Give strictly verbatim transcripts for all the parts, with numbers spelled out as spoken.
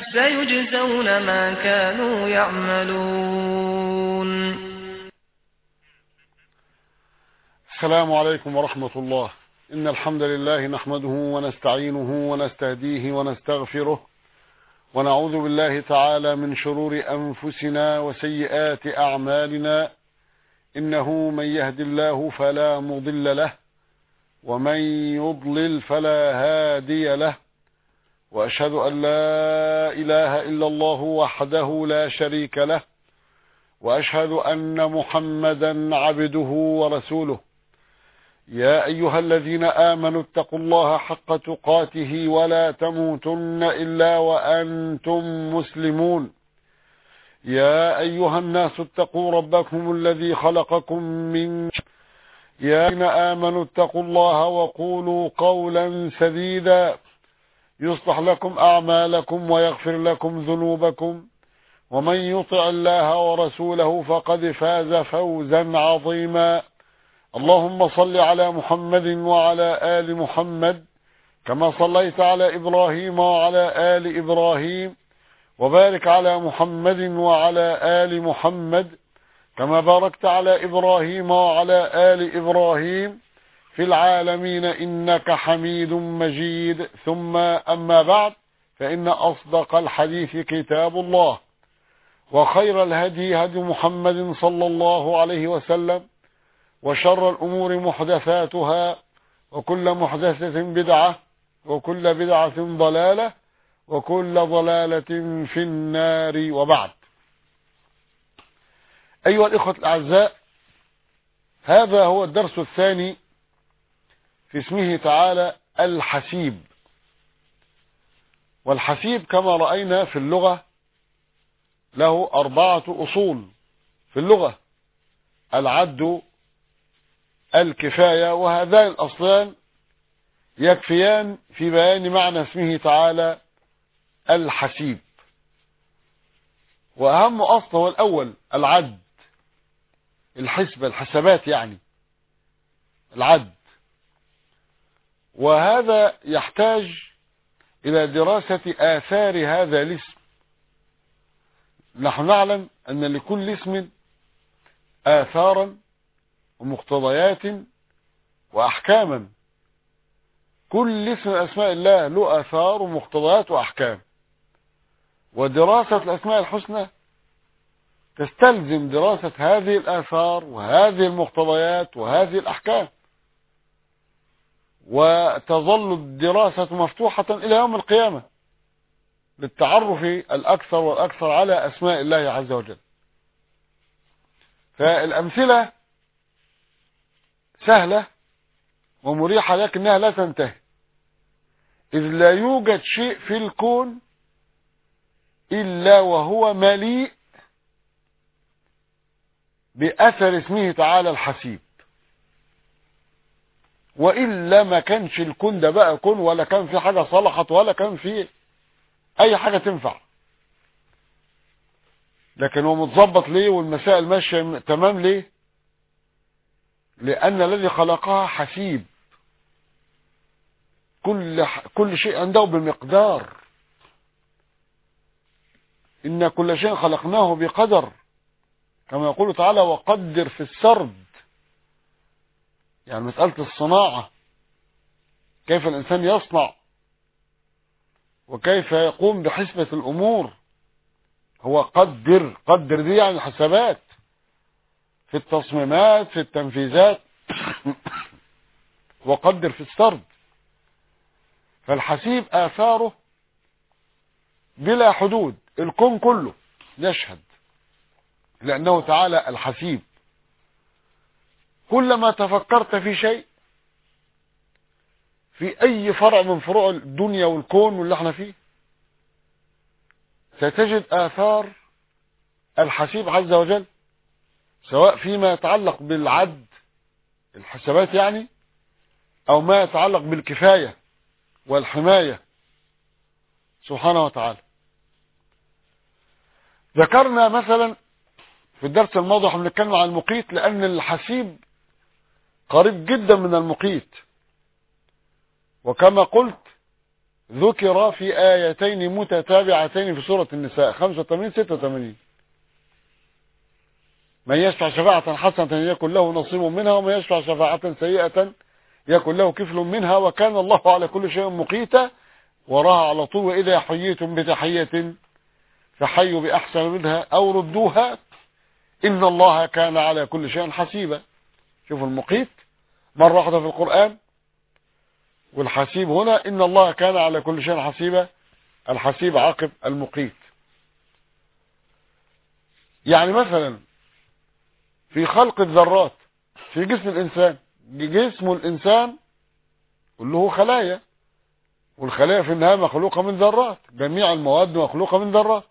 سيجزون ما كانوا يعملون. السلام عليكم ورحمة الله. إن الحمد لله نحمده ونستعينه ونستهديه ونستغفره ونعوذ بالله تعالى من شرور أنفسنا وسيئات أعمالنا. إنه من يهد الله فلا مضل له ومن يضلل فلا هادي له، وأشهد أن لا إله إلا الله وحده لا شريك له، وأشهد أن محمدا عبده ورسوله. يا أيها الذين آمنوا اتقوا الله حق تقاته ولا تموتن إلا وأنتم مسلمون. يا أيها الناس اتقوا ربكم الذي خلقكم من يا الذين آمنوا اتقوا الله وقولوا قولا سديدا يصلح لكم أعمالكم ويغفر لكم ذنوبكم، ومن يطع الله ورسوله فقد فاز فوزا عظيما. اللهم صل على محمد وعلى آل محمد كما صليت على إبراهيم وعلى آل إبراهيم، وبارك على محمد وعلى آل محمد كما باركت على إبراهيم وعلى آل إبراهيم في العالمين إنك حميد مجيد. ثم أما بعد، فإن أصدق الحديث كتاب الله، وخير الهدي هدي محمد صلى الله عليه وسلم، وشر الأمور محدثاتها، وكل محدثة بدعة، وكل بدعة ضلالة، وكل ضلالة في النار. وبعد، أيها الإخوة الأعزاء، هذا هو الدرس الثاني في اسمه تعالى الحسيب. والحسيب كما رأينا في اللغة له أربعة أصول في اللغة: العد، الكفاية، وهذان الأصلان يكفيان في بيان معنى اسمه تعالى الحسيب. وأهم أصل هو الأول، العد، الحسبة، الحسابات، يعني العد. وهذا يحتاج إلى دراسة آثار هذا الاسم. نحن نعلم أن لكل اسم آثارا ومقتضيات وأحكاما. كل اسم من أسماء الله له آثار ومقتضيات وأحكام، ودراسة الأسماء الحسنى تستلزم دراسة هذه الآثار وهذه المقتضيات وهذه الأحكام، وتظل الدراسة مفتوحة إلى يوم القيامة للتعرف الأكثر والأكثر على أسماء الله عز وجل. فالأمثلة سهلة ومريحة، لكنها لا تنتهي، إذ لا يوجد شيء في الكون إلا وهو مليء بأثر اسمه تعالى الحسيب. وإلا ما كانش الكون ده بقى كون، ولا كان في حاجة صلحت، ولا كان في أي حاجة تنفع. لكن هو متظبط ليه والمسائل ماشية تمام ليه؟ لأن الذي خلقها حسيب. كل كل شيء عنده بمقدار. إن كل شيء خلقناه بقدر، كما يقول تعالى: وقدر في السرد. يعني مسألة الصناعة، كيف الإنسان يصنع وكيف يقوم بحسبة الأمور، هو قدر. قدر دي يعني الحسابات في التصميمات، في التنفيذات. وقدر في السرد. فالحسيب آثاره بلا حدود، الكون كله يشهد، لأنه تعالى الحسيب. كلما تفكرت في شيء، في أي فرع من فروع الدنيا والكون واللي احنا فيه، ستجد آثار الحسيب عز وجل، سواء فيما يتعلق بالعد، الحسابات يعني، أو ما يتعلق بالكفاية والحماية سبحانه وتعالى. ذكرنا مثلا في الدرس الماضي احنا بنتكلم عن المقيت، لأن الحسيب قريب جدا من المقيت. وكما قلت ذكر في آيتين متتابعتين في سورة النساء خمسة وثمانين ستة وثمانين. من يشفع شفاعة حسنة يكن له نصيب منها، ومن يشفع شفاعة سيئة يكن له كفل منها، وكان الله على كل شيء مقيتا. وراها على طول: وإذا حييتم بتحية فحيوا بأحسن منها أو ردوها إن الله كان على كل شيء حسيبا. شوفوا المقيت مرة واحدة في القرآن، والحسيب هنا إن الله كان على كل شيء حسيبا. الحسيب عقب المقيت. يعني مثلا في خلق الذرات في جسم الإنسان، جسم الإنسان كله خلايا، والخلايا في النهاية مخلوقة من ذرات، جميع المواد مخلوقة من ذرات.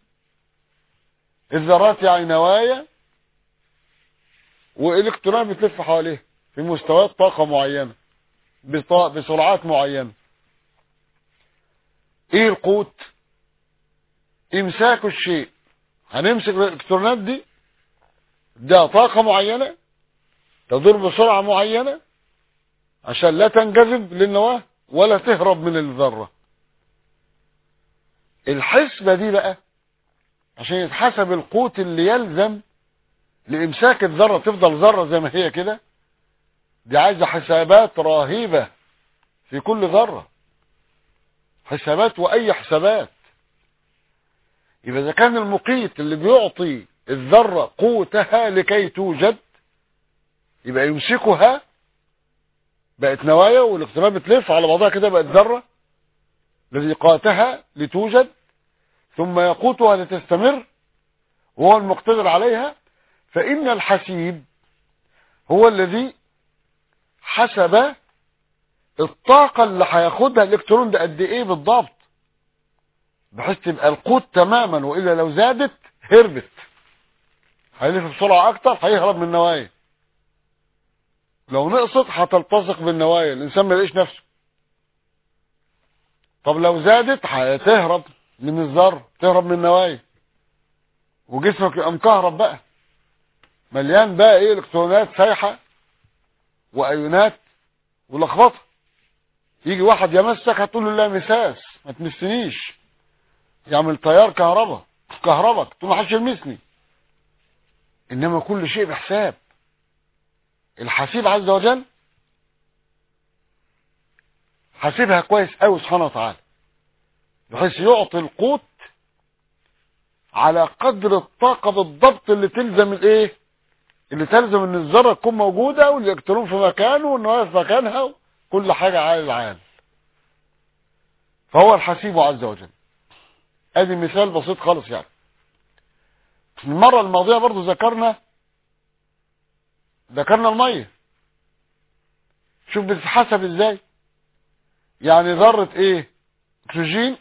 الذرات يعني نوايا والكترونات بتلف حواليه في مستويات طاقة معينة بسرعات معينة. ايه القوت؟ امساك الشيء. هنمسك الالكترونات دي، ده طاقة معينة تدور بسرعة معينة عشان لا تنجذب للنواة ولا تهرب من الذرة. الحسبة دي بقى عشان يتحسب القوت اللي يلزم لإمساك الذرة تفضل ذرة زي ما هي كده، دي عايزة حسابات رهيبة في كل ذرة، حسابات وأي حسابات. يبقى إذا كان المقيت اللي بيعطي الذرة قوتها لكي توجد، يبقى يمسكها بقت نوايا والالكترونات بتلف على بعضها كده بقت ذرة، الذي قاتها لتوجد ثم يقوتها لتستمر وهو المقتدر عليها. فإن الحسيب هو الذي حسب الطاقة اللي هياخدها الالكترون ده قد ايه بالضبط، بحيث تبقى القوت تماما، وإلا لو زادت هربت، هيلف بسرعة اكتر هيهرب من النوايا، لو نقصت هتلتصق بالنوايا الانسان ما يلاقيش نفسه. طب لو زادت هتهرب من الذر، تهرب من النوايا، وجسمك يبقى مكهرب بقى، مليان بقى ايه الكترونات سايحة وايونات ولخبطه. يجي واحد يمسك هتقول له لا مساس ما تمسنيش، يعمل تيار كهرباء كهربك تقول له محدش يلمسني. انما كل شيء بحساب. الحسيب عز وجل حاسبها كويس قوي سبحانه وتعالى، بحيث يعطي القوت على قدر الطاقة بالضبط اللي تلزم الايه، اللي تلزم ان الذرة تكون موجودة والالكترون في مكانه والنواة في مكانها، كل حاجة عال العال. فهو الحسيب عز وجل. ادي مثال بسيط خالص. يعني المرة الماضية برضو ذكرنا ذكرنا المية. شوف بتتحسب ازاي. يعني ذرة ايه اكسجين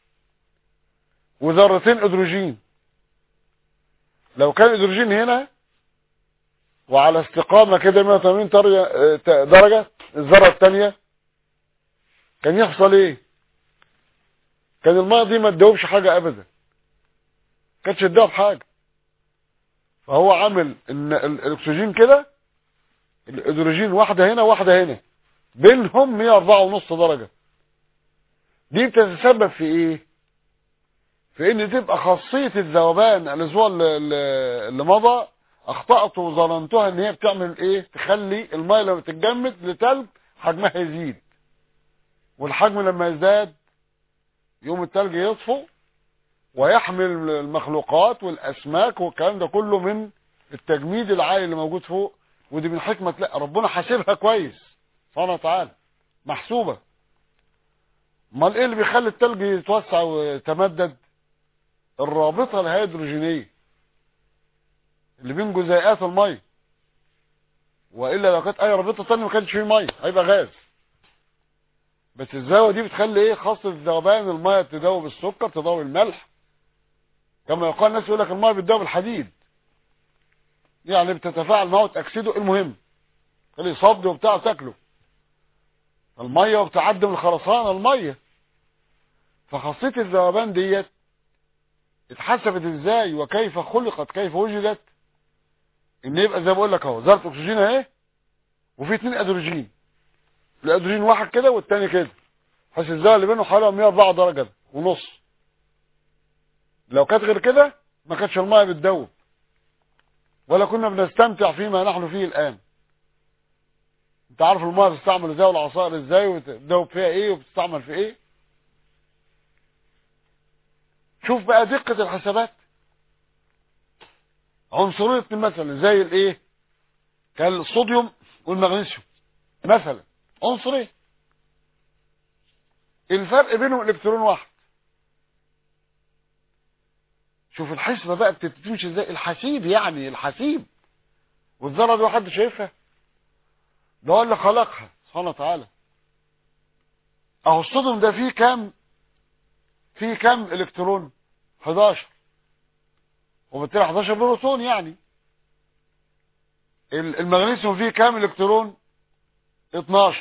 وذرتين ادروجين، لو كان ادروجين هنا وعلى استقامة كده مية وثمانين درجة، الذرة الثانية كان يحصل ايه؟ كان المية دي ما تدوبش حاجة ابدا، كانتش تدوب حاجة. فهو عامل ان الاكسجين كده، الادروجين واحدة هنا واحدة هنا، بينهم مية واربعة ونص درجة. دي بتتسبب في ايه؟ في ان تبقى خاصية الذوبان الاسبوع اللي مضى اخطأت وظننتها ان هي بتعمل ايه، تخلي المية لما تتجمد لتلج حجمها يزيد، والحجم لما يزداد يوم التلج يطفو ويحمل المخلوقات والاسماك والكلام ده كله من التجميد العالي اللي موجود فوق. ودي من حكمة لا ربنا حاسبها كويس سبحانه وتعالى، محسوبة. امال ايه اللي بيخلي التلج يتوسع ويتمدد؟ الرابطة الهيدروجينية اللي بين جزيئات المية، والا لو كانت اي رابطة تانية ما كانش فيه مية، هيبقى غاز. بس الزاوية دي بتخلي ايه، خاصة ذوبان المية تدوب السكر تدوب الملح، كما يقال الناس يقول لك المية بتدوب الحديد، يعني بتتفاعل معه تأكسده. المهم خلي صد وبتاع تاكله المية وبتعدم الخرسانة المية. فخاصية الذوبان ديت اتحسبت ازاي وكيف خلقت كيف وجدت، ان يبقى زي ما بقول لك اهو ذرة اكسجين اهي وفي اتنين ادروجين، الادروجين واحد كده والتاني كده، حيث الزاوية اللي بينه حوالي مية واربعة درجة ونص. لو كانت غير كده ما كانتش المية بتدوب ولا كنا بنستمتع فيما نحن فيه الآن. انت عارف المية بتستعمل ازاي والعصائر ازاي وتدوب فيها ايه وبتستعمل في ايه. شوف بقى دقة الحسابات. عنصرين مثلا زي الايه كالصوديوم والمغنيسيوم مثلا، عنصرين الفرق بينهم الكترون واحد. شوف الحسبة بقى بتمشي ازاي، الحسيب يعني الحسيب، والذرة دي واحد شايفها، ده هو اللي خلقها سبحانه وتعالى. اهو الصوديوم ده فيه كام فيه كام الكترون؟ حداشر، وبالتالي حداشر بروتون. يعني المغنيسيوم فيه كام الكترون؟ اتناشر.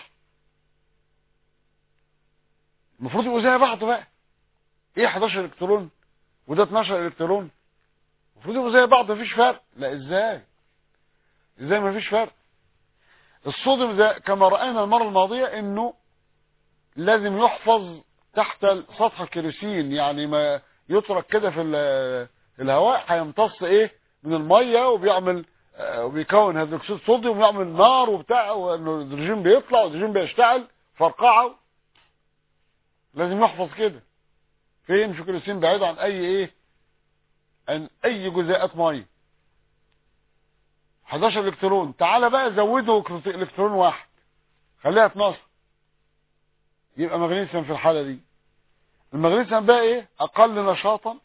المفروض يبقوا زي بعض بقى. ايه حداشر الكترون وده اتناشر الكترون؟ المفروض يبقوا زي بعض مفيش فرق. لا، ازاي ازاي مفيش فرق؟ الصوديوم ده كما رأينا المرة الماضية انه لازم يحفظ تحت سطح الكيروسين، يعني ما يترك كده في الهواء هيمتص ايه من المية وبيعمل وبيكون هيدروكسيد صوديوم ويعمل نار وبتاع، والهيدروجين بيطلع والهيدروجين بيشتعل فرقعه. لازم يحفظ كده فين؟ في كيروسين بعيد عن اي ايه عن اي جزيئات ميه. حداشر الكترون. تعالى بقى زوده الكترون واحد خليها اتناشر، يبقى مغنيسيوم. في الحالة دي المغنيسيوم بقى ايه؟ اقل نشاطا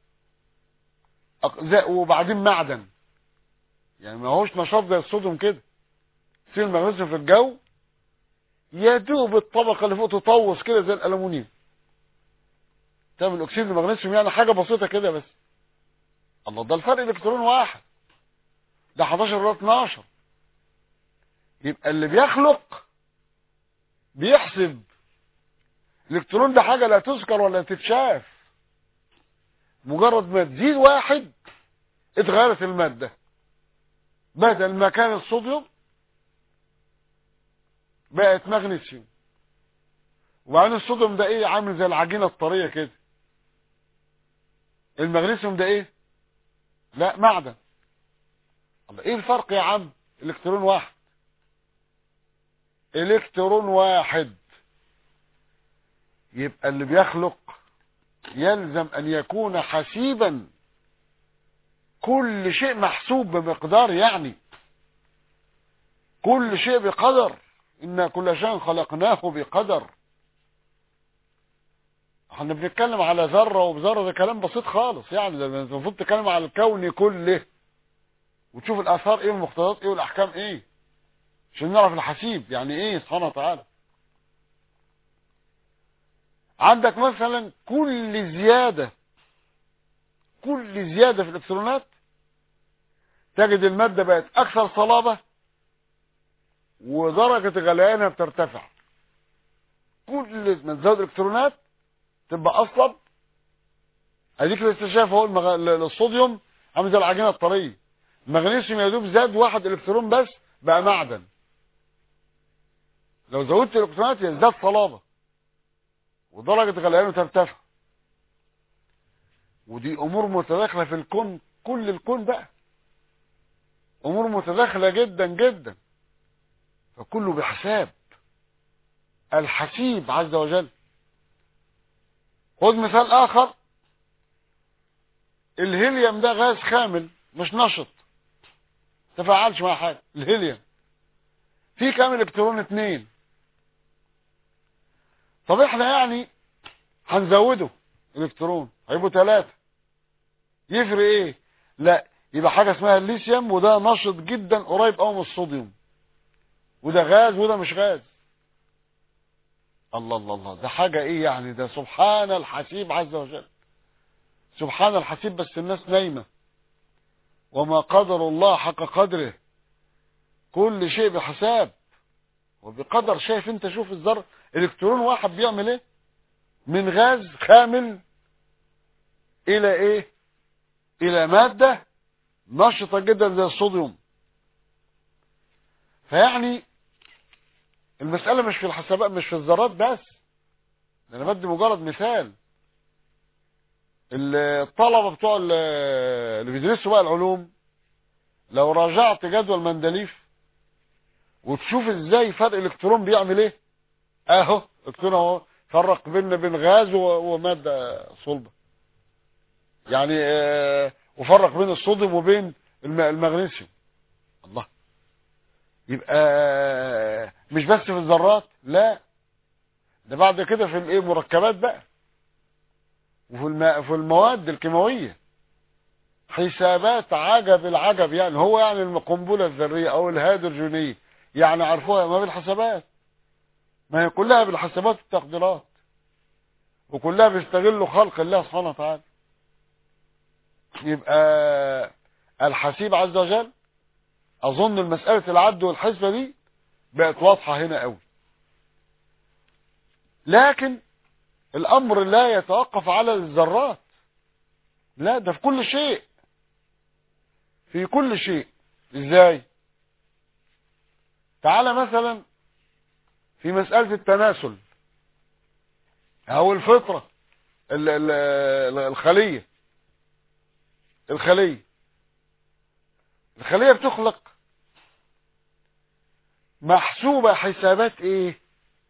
أق... وبعدين معدن، يعني ما هوش نشاط زي الصوديوم كده. يصير المغنيسيوم في الجو يدوب الطبقة اللي فوق تطوس كده زي الالومنيوم، تعمل اكسيد المغنيسيوم، يعني حاجة بسيطة كده بس. الله، ده الفرق الكترون واحد، ده حداشر ولا اتناشر. يبقى اللي بيخلق بيحسب الالكترون ده حاجة لا تذكر ولا تتشاف. مجرد ما تزيد واحد اتغيرت المادة، بدل ما كان الصوديوم بقت مغنيسيوم. وبعدين الصوديوم ده ايه؟ عامل زي العجينة الطرية كده. المغنيسيوم ده ايه؟ لا، معدن. الله، ايه الفرق يا عم؟ الكترون واحد، الكترون واحد. يبقى اللي بيخلق يلزم ان يكون حسيبا، كل شيء محسوب بمقدار، يعني كل شيء بقدر. إن كل شيء خلقناه بقدر. احنا بنتكلم على ذرة وبذرة، ده كلام بسيط خالص. يعني ده المفروض تتكلم على الكون كله وتشوف الآثار ايه والمقتضيات ايه والأحكام ايه، عشان نعرف الحسيب يعني ايه سبحانه وتعالى. عندك مثلا كل زيادة كل زيادة في الإلكترونات تجد المادة بقت أكثر صلابة ودرجة غليانها بترتفع. كل ما تزود الإلكترونات تبقى أصلب. اديك الاستشاف اهو، المغ... الصوديوم عامل زي العجينة الطرية. المغنيسيوم يا دوب زاد واحد الكترون بس بقى معدن. لو زودت الالكترونات يزداد صلابة ودرجة غليانه ترتفع. ودي امور متداخلة في الكون، كل الكون بقى امور متداخلة جدا جدا، فكله بحساب الحسيب عز وجل. خذ مثال اخر، الهيليوم ده غاز خامل مش نشط، تفاعلش مع حاجة. الهيليوم فيه كام الكترون؟ اتنين. طب احنا يعني هنزوده الكترون هيبقوا ثلاثة، يفرق ايه؟ لا، يبقى حاجة اسمها الليثيوم، وده نشط جدا قريب قوي من الصوديوم، وده غاز وده مش غاز. الله الله الله، ده حاجة ايه يعني؟ ده سبحان الحسيب عز وجل. سبحان الحسيب، بس الناس نايمة. وما قدر الله حق قدره، كل شيء بحساب وبقدر. شايف انت؟ شوف الذرة، الكترون واحد بيعمل ايه؟ من غاز خامل الى ايه؟ الى مادة نشطة جدا زي الصوديوم. فيعني المسألة مش في الحسابات، مش في الذرات بس، انا بدي مجرد مثال. الطلبة بتوع اللي بيدرسوا بقى العلوم، لو راجعت جدول مندليف وتشوف ازاي فرق الالكترون بيعمل ايه، اهو الكترون اهو فرق بين بين غاز ومادة صلبة، يعني اه وفرق بين الصوديوم وبين المغنيسيوم. الله، يبقى مش بس في الذرات، لا ده بعد كده في الايه مركبات بقى، وفي الم... في المواد الكيماويه حسابات عجب العجب. يعني هو يعني القنبله الذريه او الهيدروجينيه يعني عرفوها ما بالحسابات، ما هي كلها بالحسابات والتقديرات، وكلها بيستغلوا خلق الله سبحانه وتعالى. يبقى الحسيب عز وجل، اظن المساله العد والحسبه دي بقت واضحه هنا قوي. لكن الامر لا يتوقف على الذرات، لا ده في كل شيء، في كل شيء. ازاي؟ تعالى مثلا في مسألة التناسل او الفطرة، ال ال الخلية الخلية الخلية بتخلق محسوبة حسابات ايه؟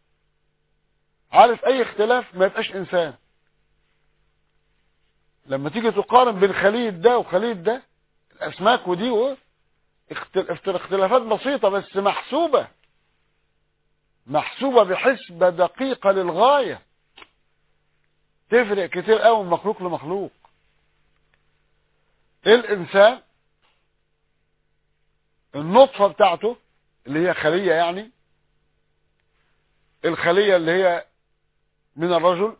عارف اي اختلاف ما يبقاش انسان. لما تيجي تقارن بين خلية ده وخلية ده، الاسماك ودي اختلافات بسيطة بس محسوبة محسوبة بحسبة دقيقة للغاية، تفرق كتير قوي من مخلوق لمخلوق. الانسان النطفة بتاعته اللي هي خلية، يعني الخلية اللي هي من الرجل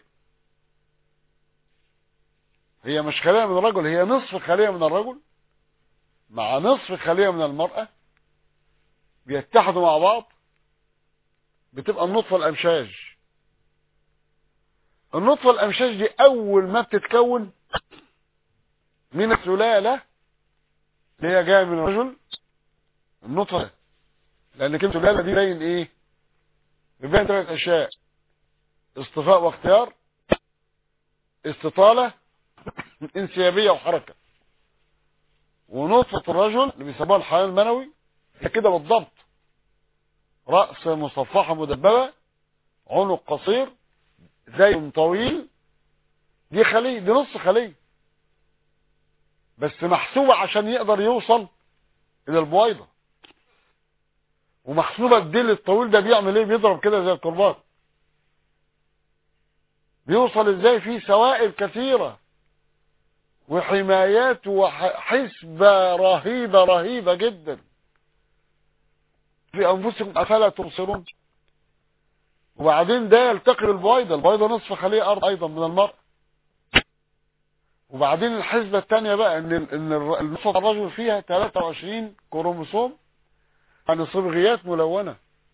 هي مش خلية من الرجل، هي نصف خلية من الرجل مع نصف خلية من المرأة، بيتحدوا مع بعض بتبقى النطفة الأمشاج. النطفة الأمشاج دي أول ما بتتكون من السلالة اللي هي جاية من الرجل، النطفة، لأن كلمة السلالة دي باين إيه؟ بيبين ثلاث أشياء: اصطفاء واختيار، استطالة، انسيابية وحركة. ونطفة الرجل اللي بيسموها الحيوان المنوي هي كده بالضبط: رأس مصفحة مدببة، عنق قصير، زي طويل. دي خلية، دي نص خلية بس محسوبة عشان يقدر يوصل إلى البويضة، ومحسوبة الديل الطويل ده بيعمل ايه؟ بيضرب كده زي الكرباج. بيوصل ازاي؟ فيه سوائل كثيرة وحمايات وحسبة رهيبة رهيبة جدا. في انفسكم افلا تبصرون. وبعدين ده يلتقي بالبويضة، البويضة نصف خلية ارض ايضا من المرء. وبعدين الحسبة الثانية بقى ان ان النصف الرجل فيها ثلاثة وعشرين كروموسوم، يعني صبغيات ملونة.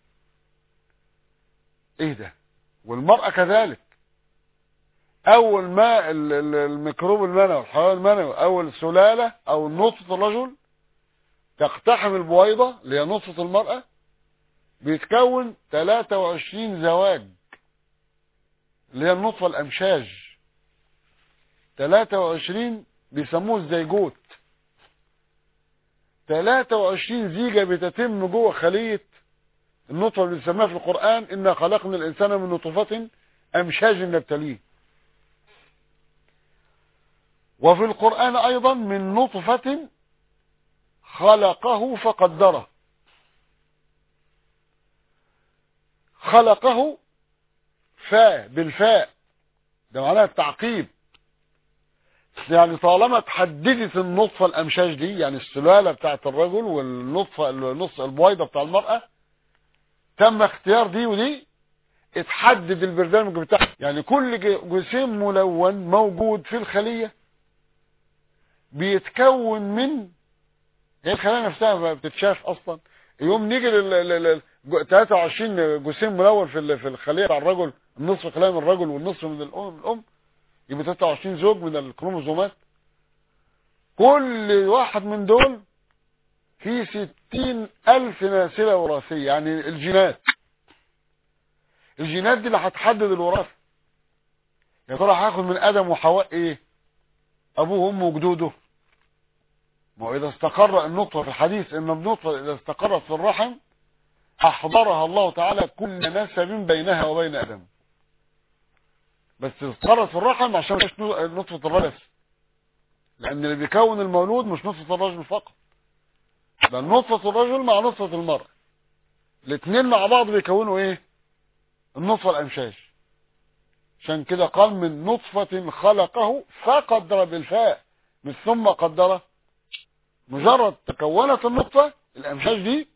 ايه ده؟ والمرأة كذلك. اول ما الميكروب المنوي، الحيوان المنوي، اول سلالة او نطفة الرجل تقتحم البويضة اللي هي نطفة المرأة، بيتكون ثلاثة وعشرين زواج اللي هي النطفة الامشاج. ثلاثة وعشرين بيسموه الزيجوت. ثلاثة وعشرين زيجة بتتم جوه خلية النطفة اللي بنسميها في القرآن: إنا خلقنا الإنسان من نطفة أمشاج نبتليه. وفي القرآن أيضا: من نطفة خلقه فقدره. خلقه فاء بالفاء، ده معناها التعقيب. يعني طالما تحددت النطفة الأمشاج دي، يعني السلالة بتاعت الرجل والنطفة النص البويضة بتاع المرأة، تم اختيار دي ودي، اتحدد البرنامج بتاعها. يعني كل جسيم ملون موجود في الخلية بيتكون من، هي الخلية نفسها ما بتتشاف اصلا. يوم نيجي لل ثلاثة وعشرين جسيم ملون في في الخلية بتاع الرجل، النصف خلية من الرجل والنصف من الام الام يبقى ثلاثة وعشرين زوج من الكروموسومات. كل واحد من دول فيه ستين ألف ناسلة وراثية، يعني الجينات الجينات دي اللي هتحدد الوراثة. يا ترى هاخد من ادم وحواء ايه؟ ابوه وامه وجدوده. ما هو اذا استقر النطفه في الحديث ان النطفه اذا استقرت في الرحم احضرها الله تعالى كل نسب بينها وبين ادم، بس استقرت في الرحم عشان مش نطفه الرجل، لان اللي بيكون المولود مش نطفه الرجل فقط، ده نطفه الرجل مع نطفه المرأة، الاثنين مع بعض بيكونوا ايه؟ النطفه الامشاج. عشان كده قال من نطفه خلقه فقدر بالفاء، من ثم قدره. مجرد تكونت النطفه الامشاج دي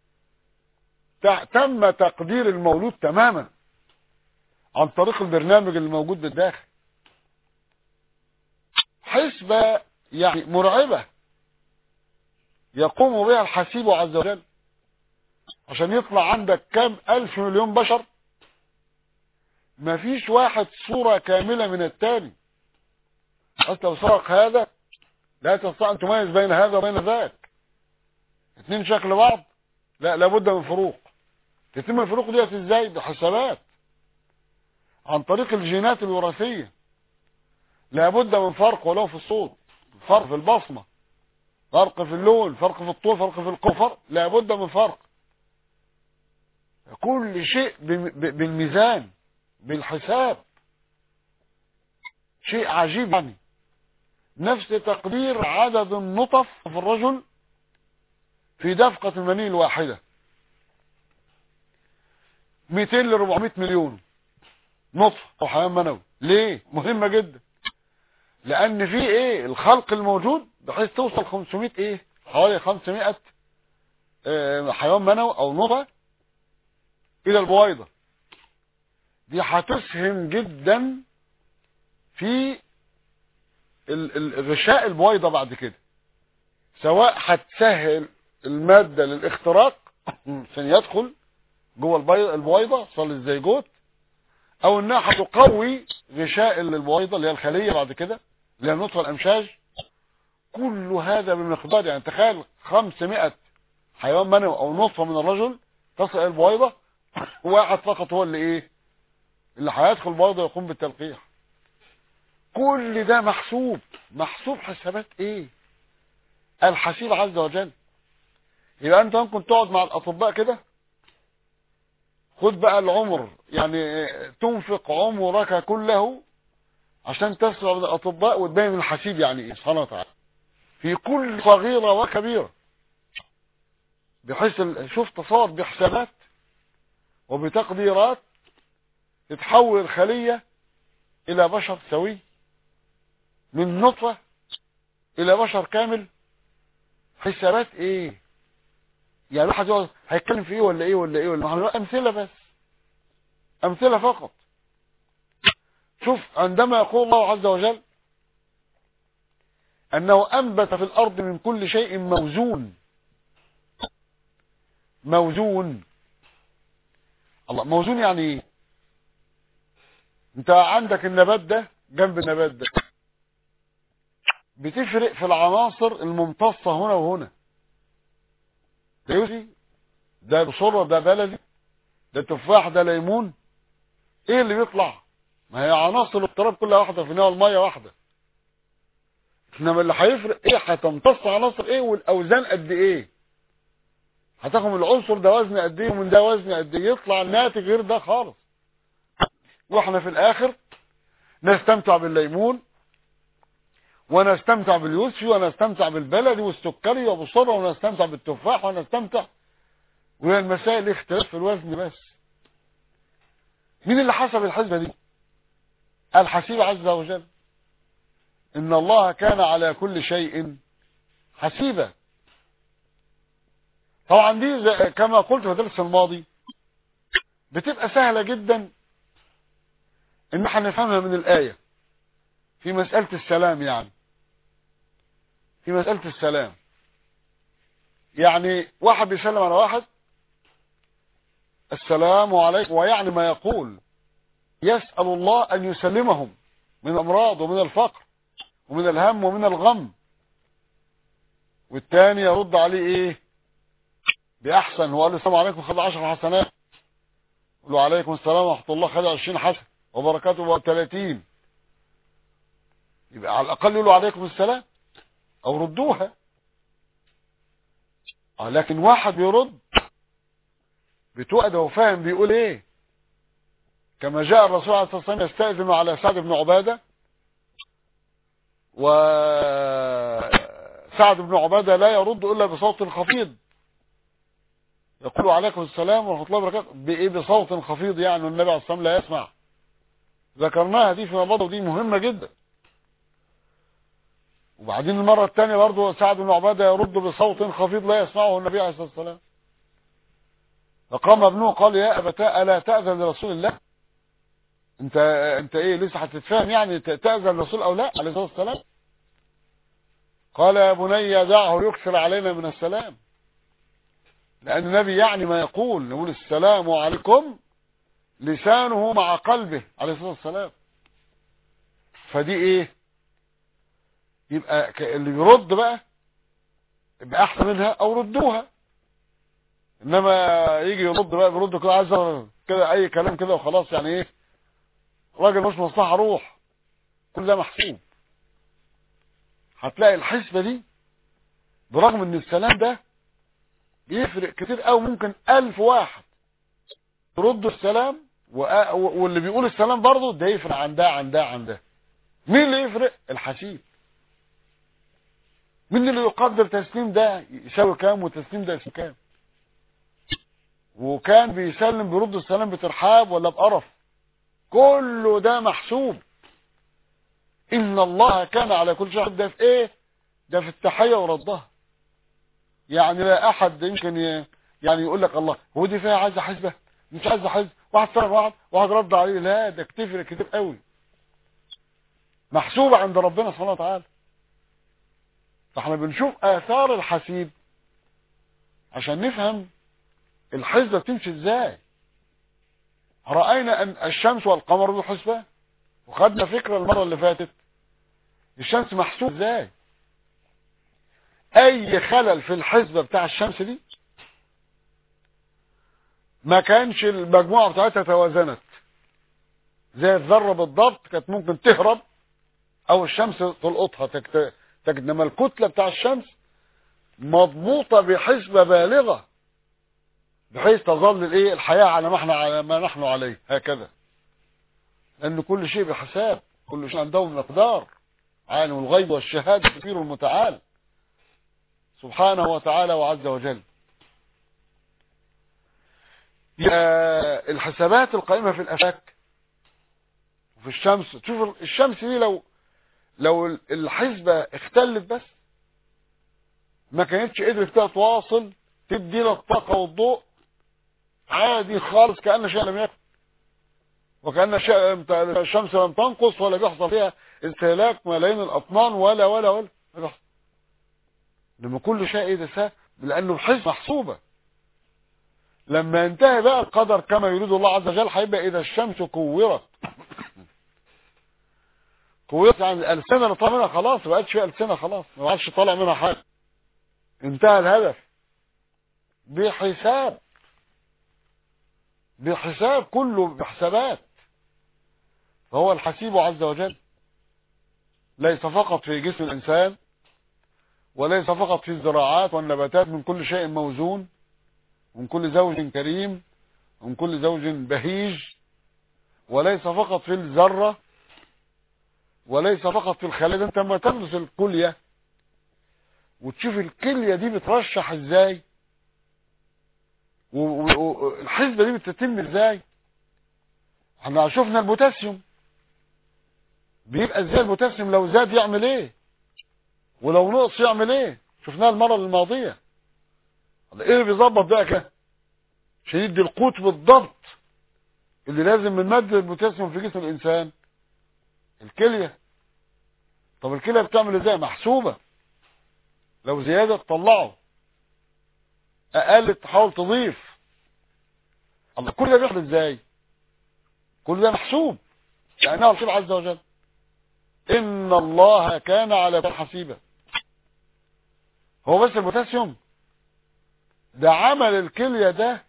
تم تقدير المولود تماما عن طريق البرنامج اللي موجود بالداخل. حسبة يعني مرعبة يقوم بها الحسيب عز وجل عشان يطلع عندك كام ألف مليون بشر، مفيش واحد صورة كاملة من التاني. حتى لو سرق هذا لا تستطيع أن تميز بين هذا وبين ذاك، اتنين شكل بعض، لا لابد من فروق. يتم الفروق ديت ازاي؟ بحسابات عن طريق الجينات الوراثية. لابد من فرق، ولو في الصوت، فرق في البصمة، فرق في اللون، فرق في الطول، فرق في القفر، لابد من فرق. كل شيء بالميزان بالحساب، شيء عجيب. يعني نفس تقدير عدد النطف في الرجل في دفقة المني الواحدة مئتين ل أربعمائة مليون نطفة او حيوان منوي. ليه؟ مهمة جدا، لان في ايه الخلق الموجود بحيث توصل خمسمائة ايه حوالي خمسمائة اه حيوان منوي او نطفة الى البويضة دي، هتسهم جدا في الغشاء البويضة بعد كده، سواء هتسهل المادة للاختراق عشان يدخل جوه البويضة صل الزيجوت، او انها هتقوي غشاء البويضة اللي هي الخلية بعد كده اللي هي النطفة الامشاج. كل هذا بمقدار، يعني تخيل خمسمائة حيوان منوي او نطفة من الرجل تصل الى البويضة، واحد فقط هو اللي ايه اللي هيدخل البويضة يقوم بالتلقيح. كل ده محسوب محسوب حسابات ايه؟ الحسيب عز وجل. يبقى انت ممكن تقعد مع الاطباء كده، خد بقى العمر، يعني تنفق عمرك كله عشان تسمع من الاطباء وتبين من الحسيب يعني ايه سبحانه وتعالى في كل صغيرة وكبيرة، بحيث شوف تصور بحسابات وبتقديرات تتحول الخلية الى بشر سوي، من نطفة الى بشر كامل. حسابات ايه؟ يعني واحد يقعد هيتكلم في ايه ولا ايه ولا ايه ولا امثله، بس امثله فقط. شوف عندما يقول الله عز وجل انه انبت في الارض من كل شيء موزون، موزون الله موزون يعني ايه؟ انت عندك النبات ده جنب النبات ده، بتفرق في العناصر الممتصه هنا وهنا، ده يوسي ده بصرة ده بلدي ده تفاح ده ليمون، ايه اللي بيطلع؟ ما هي عناصر الاضطراب كلها واحدة في النهاية، المية واحدة، انما اللي هيفرق ايه؟ هتمتص عناصر ايه والاوزان قد ايه، هتاخد من العنصر ده وزن قد ايه ومن ده وزن قد ايه، يطلع الناتج غير ده خالص. واحنا في الاخر نستمتع بالليمون ونستمتع باليوسفي ونستمتع بالبلدي والسكري وبالصرة ونستمتع بالتفاح ونستمتع، وهي المسائل اختلاف في الوزن بس. مين اللي حسب الحسبة دي؟ الحسيب عز وجل. ان الله كان على كل شيء حسيبا. طبعا دي كما قلت في الدرس الماضي بتبقى سهلة جدا ان احنا نفهمها من الآية في مسألة السلام. يعني في مسألة السلام يعني واحد بيسلم على واحد السلام عليكم، ويعني ما يقول يسأل الله ان يسلمهم من الامراض ومن الفقر ومن الهم ومن الغم، والتاني يرد عليه ايه باحسن، هو قال له السلام عليكم خد عشر حسنات، قال له عليكم السلام ورحمه الله خد عشرين حسنه وبركاته بقى ثلاثين، يبقى على الاقل يقولوا عليكم السلام او ردوها. اه لكن واحد بيرد بتوأد وفاهم بيقول ايه، كما جاء الرسول عليه الصلاة والسلام يستأذن على سعد بن عبادة، وسعد بن عبادة لا يرد الا بصوت خفيض، يقول عليكم السلام ورحمة الله وبركاته بايه، بصوت خفيض يعني، والنبي عليه الصلاة والسلام لا يسمع. ذكرناها دي فيما مضى ودي مهمة جدا. وبعدين المرة الثانية برضه سعد بن عبادة يرد بصوت خفيض لا يسمعه النبي عليه الصلاة والسلام. فقام ابنه قال يا أبتاه ألا تأذن لرسول الله؟ انت انت ايه لسه هتتفهم يعني تأذن للرسول او لا عليه الصلاة والسلام؟ قال يا بني دعه يكثر علينا من السلام، لأن النبي يعني ما يقول، نقول السلام عليكم لسانه مع قلبه عليه الصلاة والسلام. فدي ايه، يبقى اللي يرد بقى يبقى احسن منها او ردوها. انما يجي يرد بقى بيرد كده عايز كده اي كلام كده وخلاص، يعني ايه راجل مش مصلحة روح، كل ده محسوب. هتلاقي الحسبة دي برغم ان السلام ده بيفرق كتير قوي، ممكن الف واحد يرد السلام واللي بيقول السلام برضه ده يفرق عن ده عن ده عن ده. مين اللي يفرق؟ الحسيب. مين اللي يقدر تسليم ده يساوي كام وتسليم ده يساوي كام، وكان بيسلم بيرد السلام بترحاب ولا بقرف، كله ده محسوب. ان الله كان على كل شيء. ده في ايه؟ ده في التحية وردها. يعني لا احد يمكن ي... يعني يقول لك الله هو دي فيها عايزه حسبه مش عايزه حسبه، واحد سلم واحد واحد رد عليه، لا ده كتير كتير قوي، محسوبه عند ربنا سبحانه وتعالى. فاحنا بنشوف اثار الحسيب عشان نفهم الحسبه بتمشي ازاي. راينا ان الشمس والقمر بحسبه، وخدنا فكره المره اللي فاتت الشمس محسوب ازاي. اي خلل في الحسبه بتاع الشمس دي ما كانش المجموعه بتاعتها توازنت زي الذره بالضبط، كانت ممكن تهرب او الشمس تلقطها تجد. انما الكتله بتاع الشمس مضبوطه بحسبه بالغه بحيث تظل الايه الحياه على ما احنا على ما نحن عليه هكذا، لان كل شيء بحساب، كل شيء عنده مقدار. عالم الغيب والشهاده الكبير المتعال سبحانه وتعالى وعز وجل. الحسابات القائمه في الافاك وفي الشمس، تشوف الشمس دي لو لو الحسبه اختلت بس ما كانتش قدرت تواصل تدي لها الطاقه والضوء عادي خالص كأن شيء لم يكن، وكأن الشمس لم تنقص ولا بيحصل فيها استهلاك ملايين الأطنان ولا ولا ولا بيحصل. لما كل شيء ايه ده، لأنه الحسبة محسوبة. لما ينتهي بقى القدر كما يريد الله عز وجل هيبقى إذا الشمس كورت. كورت يعني الألسنة اللي طالع منها خلاص ما بقتش فيها ألسنة، خلاص ما عادش طالع منها حاجة، انتهى الهدف. بحساب بحساب كله بحسابات. فهو الحسيب عز وجل ليس فقط في جسم الإنسان، وليس فقط في الزراعات والنباتات، من كل شيء موزون، من كل زوج كريم، من كل زوج بهيج، وليس فقط في الذرة، وليس فقط في الخلايا. انت لما تدرس الكلية وتشوف الكلية دي بترشح ازاي والحسبة دي بتتم ازاي. احنا شفنا البوتاسيوم بيبقى ازاي، البوتاسيوم لو زاد يعمل ايه ولو نقص يعمل ايه، شفناها المرة الماضية. ايه اللي بيظبط بقى كده عشان يدي القوت بالضبط اللي لازم من مادة البوتاسيوم في جسم الانسان؟ الكلية. طب الكلية بتعمل ازاي؟ محسوبة، لو زيادة تطلعه، اقل تحاول تضيف. الله كل ده بيحصل ازاي؟ كل ده محسوب لانه الحسيب عز وجل. ان الله كان على كل حسيبا. هو بس البوتاسيوم ده عمل الكلية ده،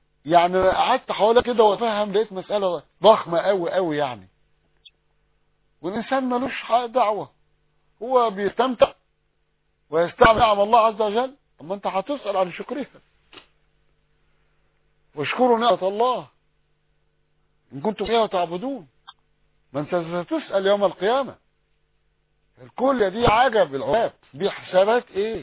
يعني قعدت حوالي كده وافهم لقيت مسألة ضخمة قوي قوي. يعني والإنسان ملوش دعوة، هو بيستمتع ويستعمل نعم الله عز وجل. أما أنت هتسأل عن شكرها، واشكروا نعمة الله إن كنتم إياه تعبدون. ما أنت ستسأل يوم القيامة. الكل دي عجب العجاب، دي حسابات إيه؟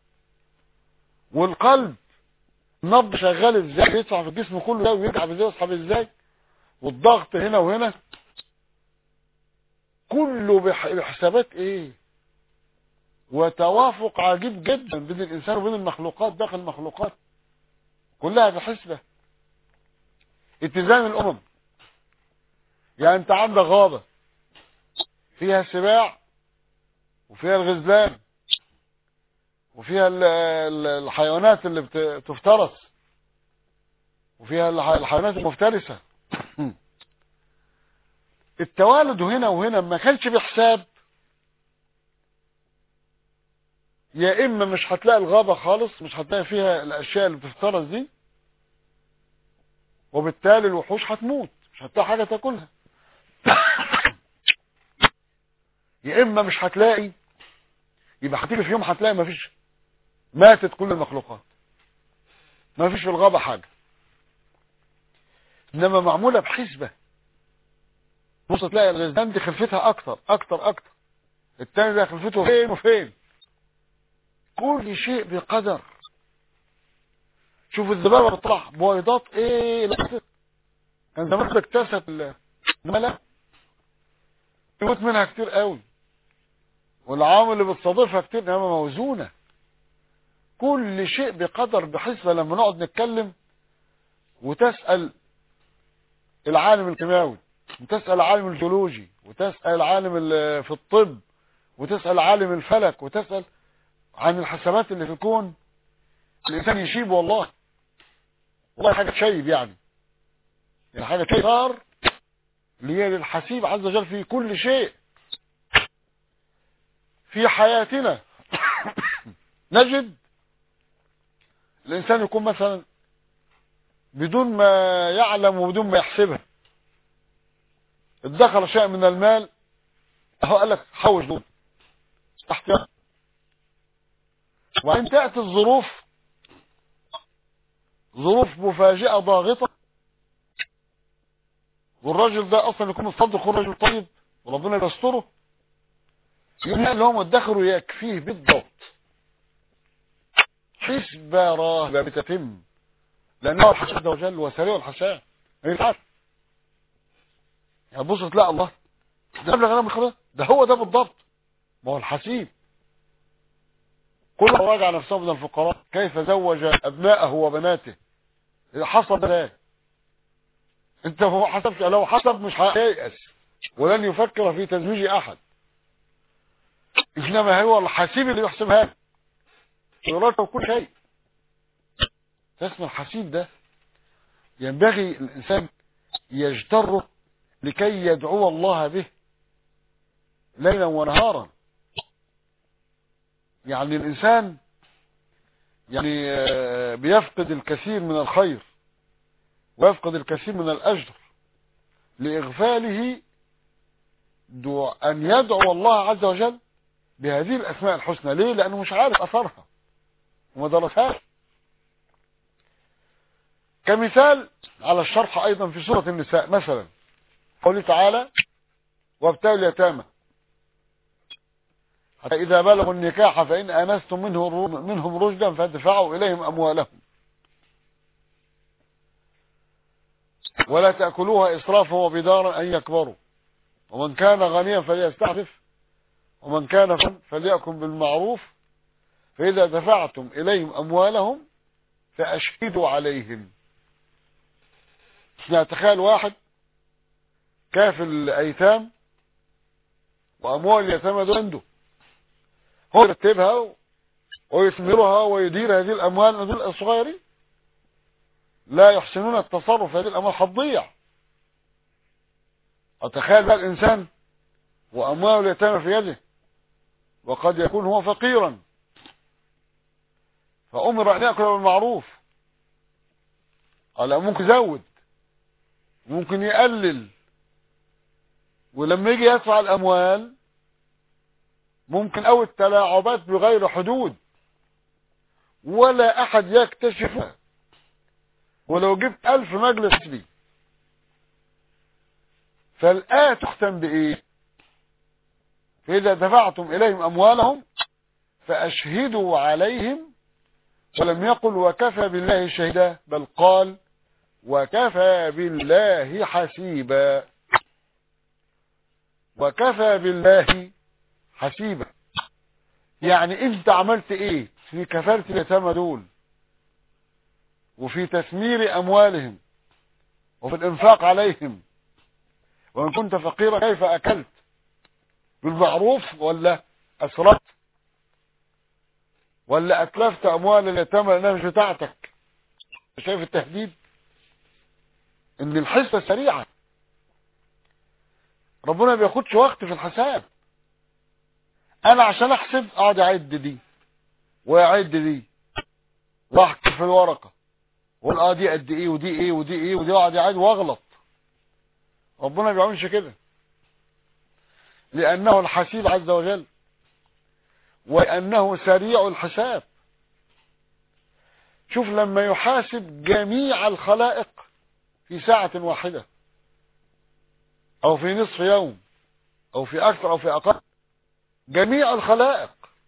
والقلب النبض شغال إزاي، بيدفع في الجسم كله ده ويتعب إزاي ويسحب إزاي، والضغط هنا وهنا كله بحسابات إيه؟ وتوافق عجيب جدا بين الإنسان وبين المخلوقات داخل المخلوقات كلها بحسبة. اتزان الأمم، يعني أنت عندك غابة فيها السباع وفيها الغزلان وفيها الحيوانات اللي بتفترس وفيها الحيوانات المفترسة. التوالد هنا وهنا ما كانش بحساب، يا إما مش هتلاقي الغابة خالص، مش هتلاقي فيها الأشياء اللي بتفترس دي، وبالتالي الوحوش هتموت، مش هتلاقي حاجة تاكلها. يا إما مش هتلاقي، يبقى هتيجي في يوم هتلاقي مفيش، ماتت كل المخلوقات، مفيش في الغابة حاجة. إنما معمولة بحسبة. بص تلاقي الغزلان دي خلفتها أكتر أكتر أكتر، التاني ده خلفته فين وفين، كل شيء بقدر. شوف الذبابة بتطلع بويضات ايه لحظة، كان زمان اكتسب الملا يموت منها كتير قوي، والعوامل اللي بتصادفها كتير، انما موزونة. كل شيء بقدر بحسبة. لما نقعد نتكلم وتسأل العالم الكيماوي، وتسأل العالم الجيولوجي، وتسأل العالم في الطب، وتسأل عالم الفلك، وتسأل عن الحسابات اللي في الكون، الإنسان يشيب والله. والله حاجة تشيب يعني، يعني حاجة تشيب صار للحسيب عز وجل في كل شيء في حياتنا. نجد الإنسان يكون مثلا بدون ما يعلم وبدون ما يحسبها ادخل شيء من المال، هو قال لك حوش دول احتياط، وبعدين تأتي الظروف، ظروف مفاجئة ضاغطة، والراجل ده اصلا يكون مصدق، يكون راجل طيب وربنا يستره، يقول اللي هو مدخره يكفيه بالضبط. حسبة راهبة بتتم، لأنه الحساب عز وجل وسريع الحساب ما ينفعش. يعني بص تلاقي الله ده قبل غنم الخلاص، ده هو ده بالضبط. ما هو الحسيب كل ما راجع نفسه من الفقراء كيف زوج أبنائه وبناته، حصل ده. انت هو حسب، لو حسب مش هييأس ولن يفكر في تزويج أحد، إنما هو الحسيب اللي يحسبها قدراته كل شيء. اسم الحسيب ده ينبغي الإنسان يجتره لكي يدعو الله به ليلا ونهارا. يعني الإنسان يعني بيفقد الكثير من الخير ويفقد الكثير من الأجر لإغفاله أن يدعو الله عز وجل بهذه الأسماء الحسنى. ليه؟ لأنه مش عارف أثرها وما درسهاش. كمثال على الشرح أيضا في سورة النساء مثلا قوله تعالى وابتلوا اليتامى حتى إذا بلغوا النكاح فإن آنستم منه منهم رشدا فادفعوا إليهم أموالهم ولا تأكلوها إسرافا وبدارا أن يكبروا ومن كان غنيا فليستعفف ومن كان فن فليأكل بالمعروف فإذا دفعتم إليهم أموالهم فأشهدوا عليهم. نتخيل واحد كافل الأيتام وأموال اليتامى دول عنده، هو يرتبها ويثمرها ويدير هذه الأموال. دول الصغيرين لا يحسنون التصرف، هذه الأموال هتضيع. أتخيل بقى الإنسان وأموال اليتامى في يده وقد يكون هو فقيرا فأمر أن يأكل بالمعروف، قال ممكن يزود ممكن يقلل ولما يجي يدفع الاموال ممكن او التلاعبات بغير حدود ولا احد يكتشفها، ولو جبت الف مجلس بي. فالآية تختم بايه؟ فاذا دفعتم اليهم اموالهم فاشهدوا عليهم، ولم يقل وكفى بالله شهيدا، بل قال وكفى بالله حسيبا. وكفى بالله حسيبا يعني انت عملت ايه في كفالة اليتامى دول، وفي تثمير اموالهم، وفي الانفاق عليهم، وان كنت فقيرا كيف اكلت بالمعروف ولا اسرفت ولا اتلفت اموال اليتامى لانها مش بتاعتك. شايف التهديد؟ ان الحسبة سريعة، ربنا ما بياخدش وقت في الحساب. انا عشان احسب اقعد اعد دي واعد دي واحكي في الورقة واقول اه دي قد ايه ودي ايه ودي ايه ودي، اقعد اعد واغلط. ربنا ما بيعملش كده لانه الحسيب عز وجل، وانه سريع الحساب. شوف لما يحاسب جميع الخلائق في ساعة واحدة او في نصف يوم او في اكثر او في اقل، جميع الخلائق،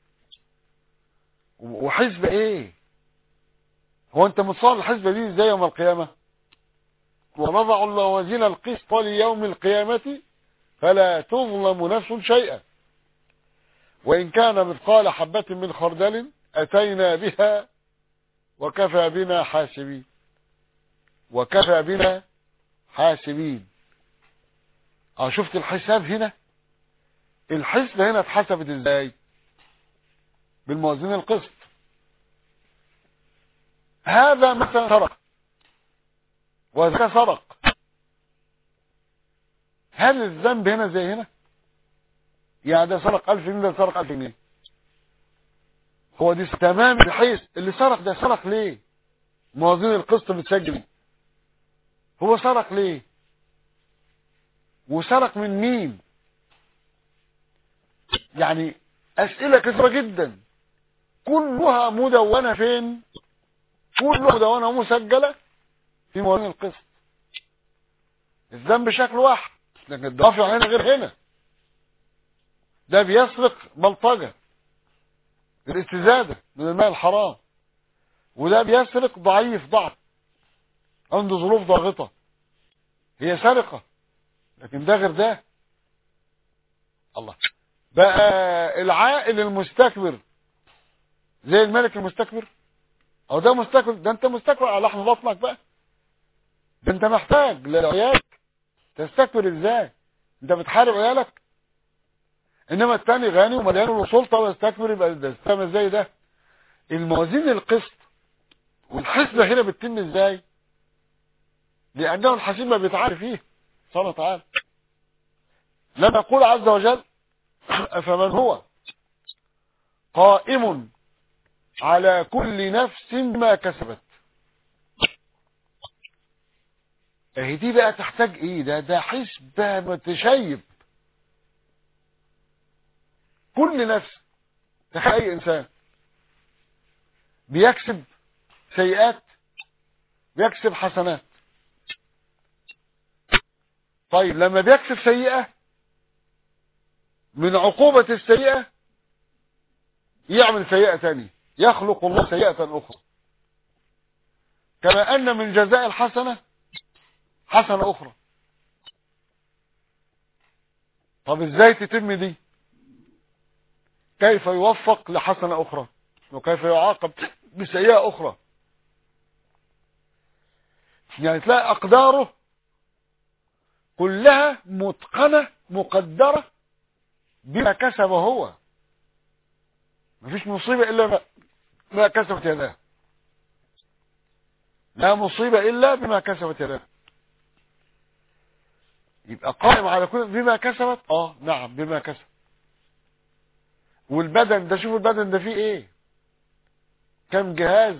وحسبة ايه؟ هو انت متصور الحسبة دي ازاي يوم القيامة؟ ونضع الموازين القسط ليوم القيامة فلا تظلم نفس شيئا وإن كان مثقال حبة من خردل أتينا بها وكفى بنا حاسبين. وكفى بنا حاسبين. اه شفت الحساب هنا؟ الحسبة هنا اتحسبت ازاي؟ بالموازين القسط. هذا مثلا سرق وذاك سرق، هل الذنب هنا زي هنا؟ يعني ده سرق ألف جنيه، ده سرق ألف جنيه. هو دي تمام، بحيث اللي سرق ده سرق ليه؟ موازين القسط بتسجل هو سرق ليه؟ وسرق من مين؟ يعني أسئلة كثيرة جدا كلها مدونة فين؟ كلها مدونة ومسجلة في موازين القسط. الذنب شكل واحد لكن الدافع هنا غير هنا. ده بيسرق بلطجة، الاستزادة من المال الحرام، وده بيسرق ضعيف ضعف عنده ظروف ضاغطة، هي سرقة، لكن ده غير ده. الله بقى العائل المستكبر زي الملك المستكبر، او ده مستكبر، ده انت مستكبر على لحم بطنك بقى، ده انت محتاج لعيالك، تستكبر ازاي؟ انت بتحارب عيالك. انما التاني غني ومليان وسلطه ويستكبر، يبقى ده استعمل ازاي ده؟ الموازين القسط والحسبة هنا بتتم ازاي؟ لانه الحسيب ما بيتعارف فيه سبحانه وتعالى. لما يقول عز وجل فمن هو قائم على كل نفس ما كسبت، اهي دي بقى تحتاج ايه؟ ده ده حسبة متشيب. كل نفس، تخيل اي انسان بيكسب سيئات بيكسب حسنات. طيب لما بيكسب سيئة، من عقوبة السيئة يعمل سيئة تانية، يخلق الله سيئة أخرى، كما أن من جزاء الحسنة حسنة أخرى. طب ازاي تتم دي؟ كيف يوفق لحسنة أخرى وكيف يعاقب بسيئة أخرى؟ يعني تلاقي أقداره كلها متقنة مقدرة بما كسب هو، مفيش مصيبة إلا ما, ما كسبت يداه، لا مصيبة إلا بما كسبت يداه. يبقى قائم على كل بما كسبت. اه نعم بما كسب. والبدن ده، شوف البدن ده فيه ايه، كم جهاز،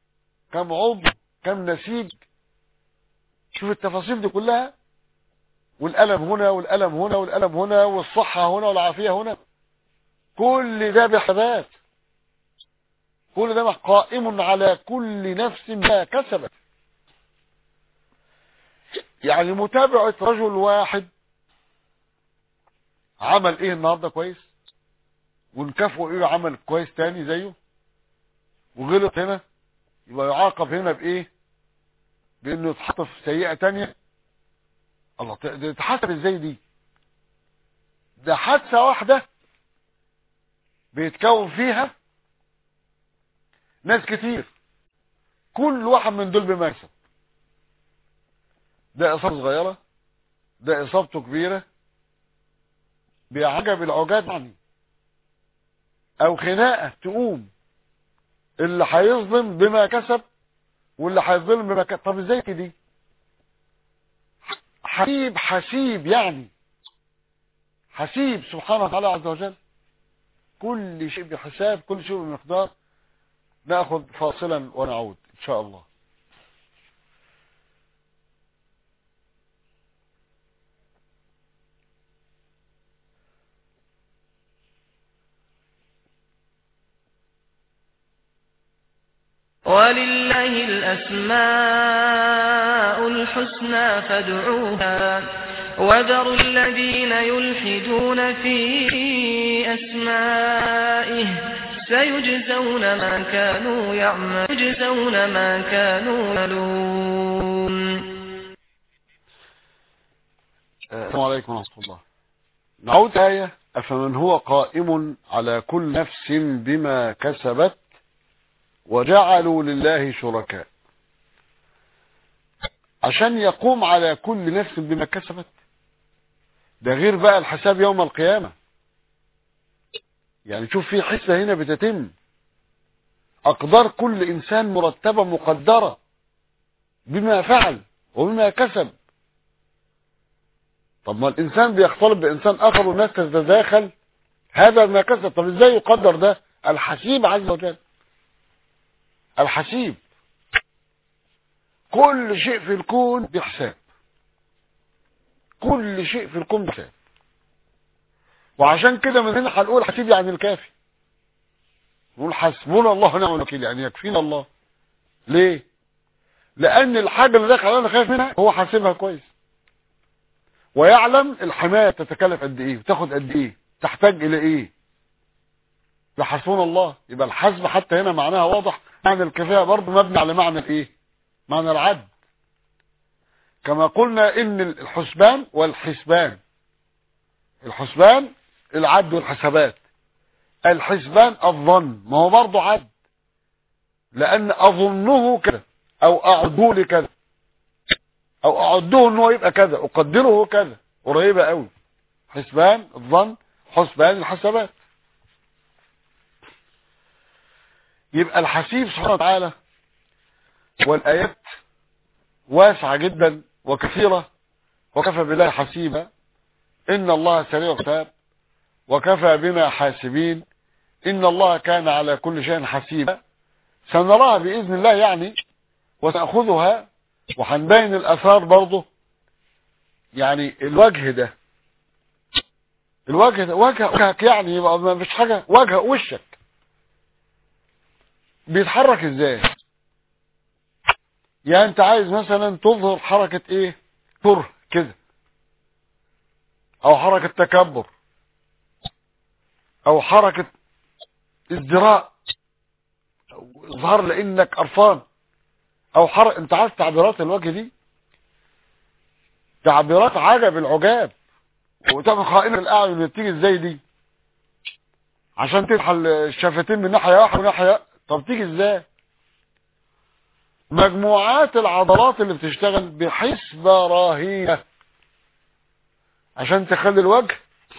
كم عضو، كم نسيج، شوف التفاصيل دي كلها والألم هنا والألم هنا والألم هنا والصحة هنا والعافية هنا، كل ده بحسابات، كل ده قائم على كل نفس ما كسبت. يعني متابعة رجل واحد عمل ايه النهاردة كويس ونكافئه ايه عمل كويس تاني زيه، وغلط هنا يبقى يعاقب هنا بايه؟ بانه يتحط في سيئة تانية. الله، تتحسب ازاي دي؟ ده حادثة واحدة بيتكون فيها ناس كتير، كل واحد من دول بمكسب. ده اصابة صغيرة، ده اصابته كبيرة، بعجب العجاب يعني، او خناقة تقوم اللي هيظلم بما كسب واللي هيظلم بما كسب. طب ازاي كده؟ حسيب حسيب يعني حسيب سبحانه وتعالى عز وجل، كل شيء بحساب، كل شيء بمقدار. ناخذ فاصلا ونعود ان شاء الله. ولله الأسماء الحسنى فادعوها وذروا الذين يلحدون في أسمائه سيجزون ما كانوا يعملون سيجزون ما كانوا يعملون. السلام عليكم ورحمة الله. نعود آية: أفمن هو قائم على كل نفس بما كسبت وجعلوا لله شركاء. عشان يقوم على كل نفس بما كسبت، ده غير بقى الحساب يوم القيامة. يعني شوف، في حسة هنا بتتم، أقدار كل إنسان مرتبة مقدرة بما فعل وبما كسب. طب ما الإنسان بيختلط بإنسان آخر والناس تتداخل، هذا ما كسب. طب إزاي يقدر ده؟ الحسيب عز وجل، الحسيب. كل شيء في الكون بحساب، كل شيء في الكون بحساب. وعشان كده من هنا هنقول حسيب يعني الكافي، نقول حسبنا الله ونعم الوكيل، يعني يكفينا الله. ليه؟ لأن الحاجة اللي داخل علينا خايف منها هو حاسبها كويس، ويعلم الحماية تتكلف قد ايه وتاخد قد ايه، تحتاج الى ايه. حسبنا الله. يبقى الحسب حتى هنا معناها واضح. معنى الكفاية برضه مبني على معنى الايه؟ معنى العد. كما قلنا ان الحسبان والحسبان، الحسبان العد والحسابات، الحسبان الظن، ما هو برضه عد، لان اظنه كذا او اعده لكذا او اعده ان هو يبقى كذا، اقدره كذا، قريبه قوي. حسبان الظن، حسبان الحسابات. يبقى الحسيب سبحانه وتعالى، والايات واسعه جدا وكثيره. وكفى بالله حسيبا، ان الله سريع الحساب، وكفى بنا حاسبين، ان الله كان على كل شيء حسيبا. سنراها باذن الله يعني، وسنأخذها وهنبين الاثار برضه. يعني الوجه ده، الوجه ده وجه وجهك، يعني يبقى ما فيش حاجه، وجه وشك بيتحرك ازاي؟ يعني انت عايز مثلا تظهر حركه ايه؟ كره كده، او حركه تكبر، او حركه ازدراء، او اظهار لانك قرفان، او حركه. انت عارف تعبيرات الوجه دي تعبيرات عجب العجاب، وتبقى خائنه الاعين بتيجي ازاي دي؟ عشان تلحل الشفتين من ناحيه واحده وناحيه، طب تيجي ازاي؟ مجموعات العضلات اللي بتشتغل بحسبة رهيبة عشان تخلي الوجه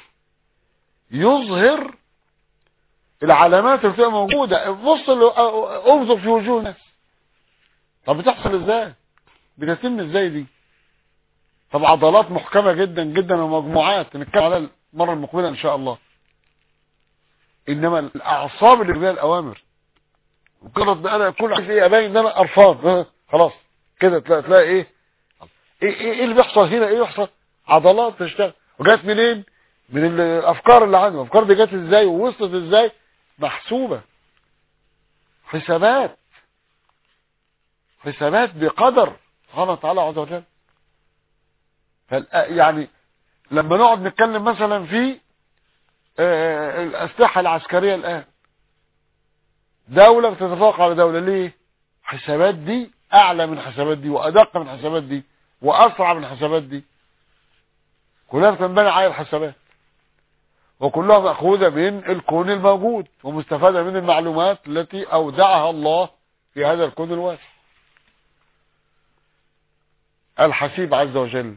يظهر العلامات اللي بتبقى موجودة. بص، انظر في وجوه الناس. طب بتحصل ازاي؟ بتتم ازاي دي؟ طب عضلات محكمة جدا جدا ومجموعات نتكلم عليها المرة المقبلة ان شاء الله. انما الاعصاب اللي بيها الاوامر، مجرد ما انا كل عايز ايه؟ ابين ان انا قرفان، خلاص كده تلاقي, تلاقي ايه؟ ايه ايه اللي بيحصل هنا؟ ايه يحصل؟ عضلات تشتغل. وجات منين؟ من الافكار اللي عنده. الافكار دي جت ازاي ووصلت ازاي؟ محسوبة، حسابات حسابات بقدر سبحانه وتعالى عز وجل. يعني لما نقعد نتكلم مثلا في الأسلحة العسكرية الآن، دولة بتتفوق على دولة، ليه؟ حسابات دي أعلى من حسابات دي، وأدق من حسابات دي، وأسرع من حسابات دي. كلها بتنبني على الحسابات، وكلها مأخوذة من الكون الموجود، ومستفادة من المعلومات التي أودعها الله في هذا الكون الواسع. الحسيب عز وجل،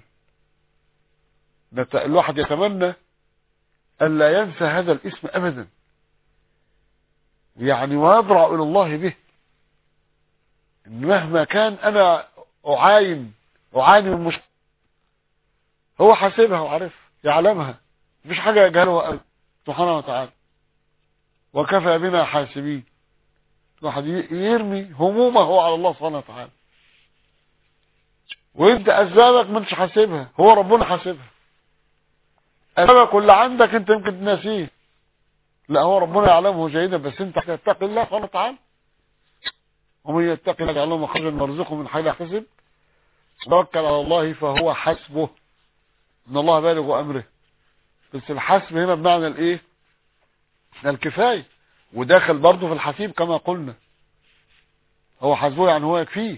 الواحد يتمنى ألا ينسى هذا الاسم أبدا، يعني ويضرع إلى الله به. مهما كان أنا أعاين أعاني من مشكلة، هو حاسبها وعارف يعلمها، مفيش حاجة يجهلها سبحانه وتعالى. وكفى بنا حاسبين. الواحد يرمي همومه على الله سبحانه وتعالى، وانت أسبابك منش حاسبها، هو ربنا حاسبها. أسبابك اللي عندك انت يمكن تنسيه، لا هو ربنا يعلمه جيدا، بس انت تتقي الله سبحانه وتعالى. ومن يتقي الله يجعل له مخرجا ويرزقه من حيث لا يحتسب توكل على الله فهو حسبه، ان الله بالغ امره. بس الحسب هنا بمعنى الايه؟ الكفايه، وداخل برضه في الحسيب كما قلنا. هو حسبه يعني هو يكفيه،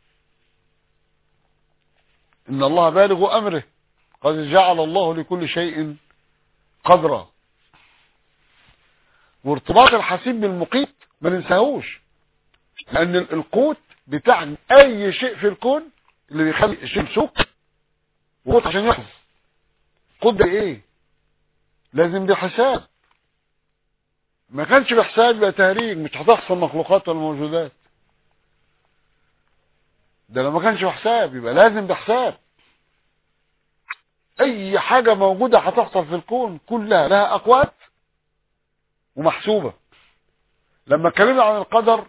ان الله بالغ امره قد جعل الله لكل شيء قدرا. وارتباط الحسيب بالمقيت ما ننساهوش، لان القوت بتاع اي شيء في الكون اللي بيخلي الشيء سوق وقوت عشان يحفظ. قوت ده ايه؟ لازم بحساب. ما كانش بحساب يبقى تهريج، مش هتحصل مخلوقات ولا موجودات. ده لو ما كانش بحساب يبقى لازم بحساب. اي حاجة موجودة هتحصل في الكون كلها لها اقوات ومحسوبة. لما اتكلمنا عن القدر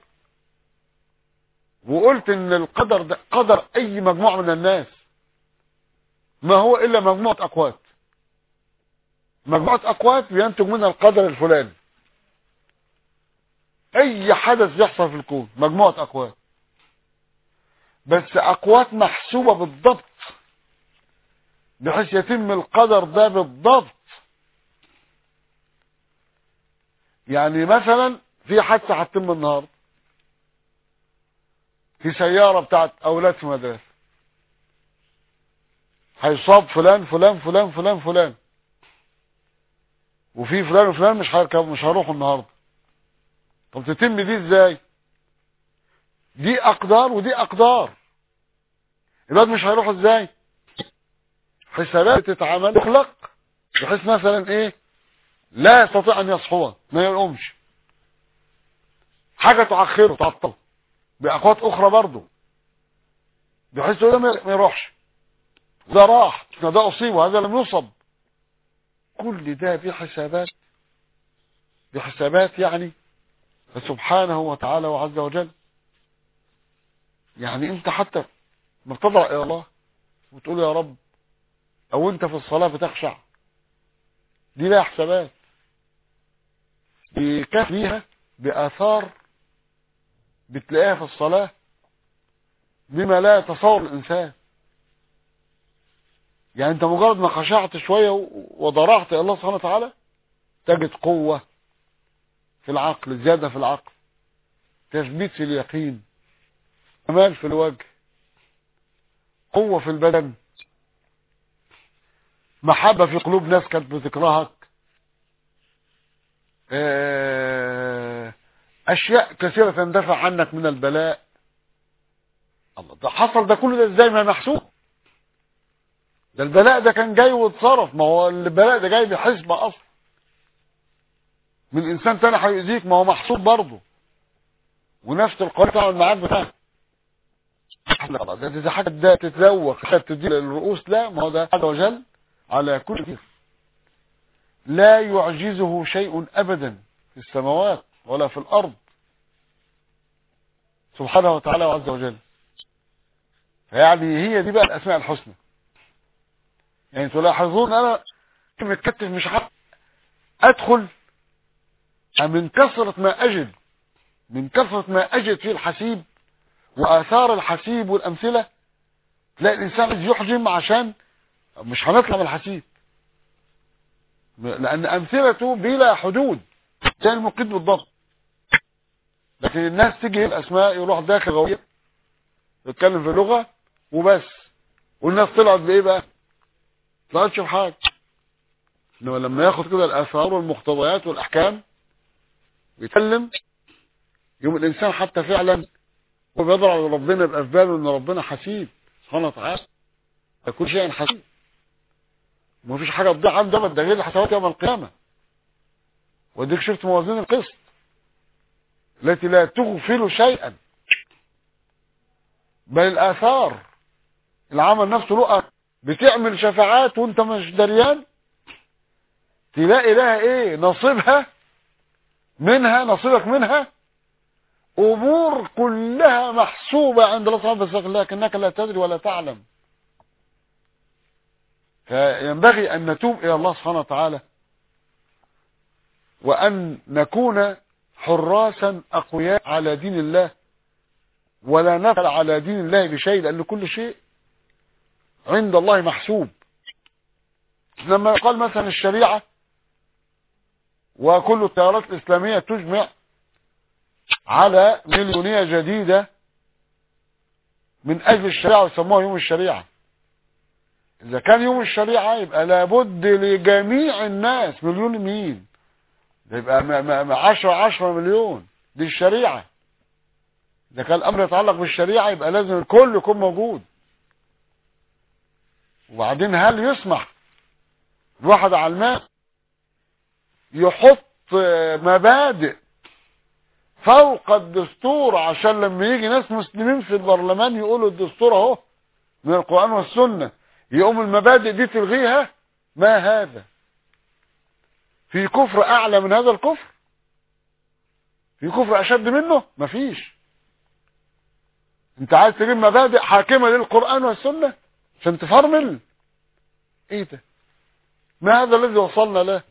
وقلت ان القدر ده قدر اي مجموعة من الناس ما هو الا مجموعة اقوات. مجموعة اقوات بينتج منها القدر الفلاني. اي حدث يحصل في الكون مجموعة اقوات، بس اقوات محسوبة بالضبط بحيث يتم القدر ده بالضبط. يعني مثلا في حادثة هتتم النهارده في سيارة بتاعت اولاد في مدرسة، هيصاب فلان فلان فلان فلان فلان، وفي فلان وفلان مش هيركب مش هيروحوا النهارده. طب تتم دي ازاي؟ دي اقدار ودي اقدار. الواد مش هيروحوا ازاي؟ حسابات تتعمل تخلق بحيث مثلا ايه؟ لا يستطيع ان يصحوها، ما يقومش، حاجة تعخره تعطله باقوات اخرى برضه بحيث ده ما يروحش، ده راح ده اصيب وهذا لم يصب. كل ده بحسابات بحسابات يعني سبحانه وتعالى وعز وجل. يعني انت حتى ما بتضرع الى الله وتقول يا رب، او انت في الصلاة بتخشع، دي لها حسابات بيكافئ ليها بآثار بتلاقيها في الصلاة بما لا يتصور الإنسان. يعني انت مجرد ما خشعت شوية وضرعت الله سبحانه وتعالى تجد قوة في العقل، زيادة في العقل، تثبيت في اليقين، كمال في الوجه، قوة في البدن، محبة في قلوب ناس كانت بتكرهك، اشياء كثيرة تندفع عنك من البلاء. الله، ده حصل ده كله ده ازاي؟ ما محسوب. ده البلاء ده كان جاي واتصرف، ما هو البلاء ده جاي بحسبة اصلا من انسان تاني هيؤذيك، ما هو محسوب برضه، ونفس القرار تعمل معاك بتاعك. ده ده حاجة ده تتذوق حتى تدي الرؤوس، لا ما هو ده عز وجل على كل شيء لا يعجزه شيء ابدا في السماوات ولا في الارض سبحانه وتعالى وعز وجل. يعني هي دي بقى الاسماء الحسنى. يعني تلاحظون انا متكتف مش عارف ادخل من كثرة ما اجد من كثرة ما اجد في الحسيب واثار الحسيب والامثلة، تلاقي الانسان يحجم عشان مش هنطلع من الحسيب، لان امثلته بلا حدود زي المقيت بالضبط. لكن الناس تيجي الاسماء يروح داخل غوية يتكلم في لغة وبس، والناس طلعت بايه بقى؟ طلعتش بحاجة. انما لما ياخد كده الاثار والمقتضيات والاحكام ويتكلم، يوم الانسان حتى فعلا وبيضرع لربنا يبقى في باله ان ربنا حسيب سبحانه وتعالى، كل شيء حسيب، ومفيش حاجه تضيع عنده ده غير الحسابات يوم القيامه. وديك شفت موازين القسط التي لا تغفل شيئا، بل الاثار العمل نفسه له بتعمل شفاعات وانت مش دريان، تلاقي لها ايه نصيبها منها، نصيبك منها امور كلها محسوبة عند الله سبحانه وتعالى، لكنك لا تدري ولا تعلم. فينبغي ان نتوب الى الله سبحانه وتعالى، وان نكون حراسا اقوياء على دين الله، ولا نفعل على دين الله بشيء، لان كل شيء عند الله محسوب. لما قال مثلا الشريعة وكل التيارات الاسلامية تجمع على مليونية جديدة من اجل الشريعة ويسموها يوم الشريعة، اذا كان يوم الشريعة يبقى لابد لجميع الناس مليون مين، يبقى عشرة عشرة مليون دي الشريعة. اذا كان الامر يتعلق بالشريعة يبقى لازم الكل يكون موجود. وبعدين هل يسمح الواحد علمان يحط مبادئ فوق الدستور عشان لما يجي ناس مسلمين في البرلمان يقولوا الدستور اهو من القرآن والسنة، يقوم المبادئ دي تلغيها؟ ما هذا؟ في كفر اعلى من هذا الكفر؟ في كفر اشد منه؟ مفيش. انت عايز تجيب مبادئ حاكمة للقرآن والسنة عشان تفرمل؟ ايه ده؟ ما هذا الذي وصلنا له؟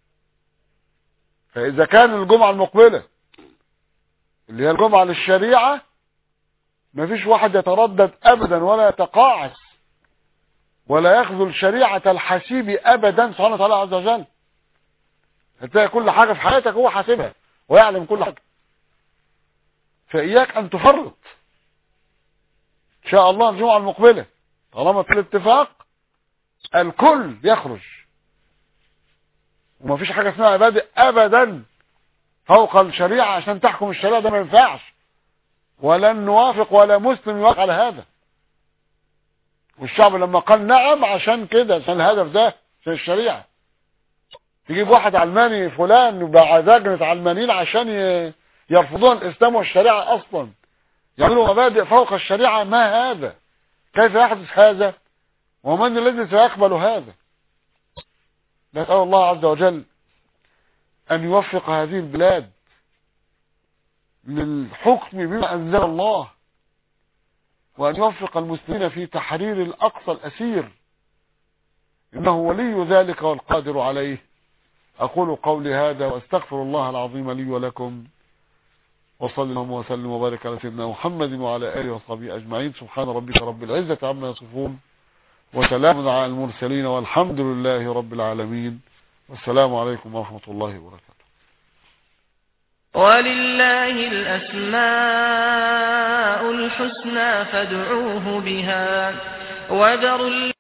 فاذا كان الجمعة المقبلة اللي هي الجمعة للشريعة مفيش واحد يتردد ابدا ولا يتقاعس ولا يخذل شريعة الحسيب ابدا سبحانه وتعالى عز وجل. هتلاقي كل حاجة في حياتك هو حاسبها ويعلم كل حاجة، فإياك أن تفرط. إن شاء الله الجمعة المقبلة طالما في الاتفاق الكل يخرج، وما فيش حاجة اسمها مبادئ أبدا فوق الشريعة عشان تحكم الشريعة، ده ما ينفعش، ولن نوافق ولا مسلم يوافق على هذا. والشعب لما قال نعم عشان كده، عشان الهدف ده، عشان الشريعة. تجيب واحد علماني فلان بعد لجنة علمانيين عشان يرفضون الإسلام والشريعة أصلا، يعملوا مبادئ فوق الشريعة؟ ما هذا؟ كيف يحدث هذا؟ ومن الذي سيقبل هذا؟ نسأل الله عز وجل أن يوفق هذه البلاد للحكم بما أنزل الله، وأن يوفق المسلمين في تحرير الأقصى الأسير، إنه ولي ذلك والقادر عليه. أقول قولي هذا وأستغفر الله العظيم لي ولكم، وصلى الله وسلم وبارك على سيدنا محمد وعلى آله وصحبه أجمعين. سبحان ربك رب العزة عما يصفون وسلام على المرسلين والحمد لله رب العالمين، والسلام عليكم ورحمة الله وبركاته. ولله الأسماء الحسنى فادعوه بها وذروا